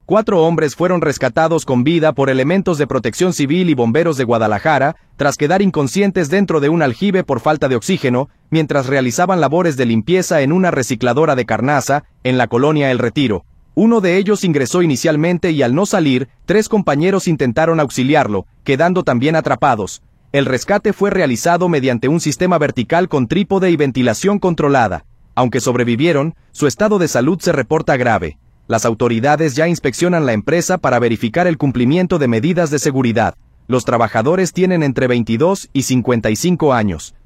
4 hombres fueron rescatados con vida por elementos de Protección Civil y bomberos de Guadalajara, tras quedar inconscientes dentro de un aljibe por falta de oxígeno, mientras realizaban labores de limpieza en una recicladora de carnaza, en la colonia El Retiro. Uno de ellos ingresó inicialmente y al no salir, 3 compañeros intentaron auxiliarlo, quedando también atrapados. El rescate fue realizado mediante un sistema vertical con trípode y ventilación controlada. Aunque sobrevivieron, su estado de salud se reporta grave. Las autoridades ya inspeccionan la empresa para verificar el cumplimiento de medidas de seguridad. Los trabajadores tienen entre 22 y 55 años.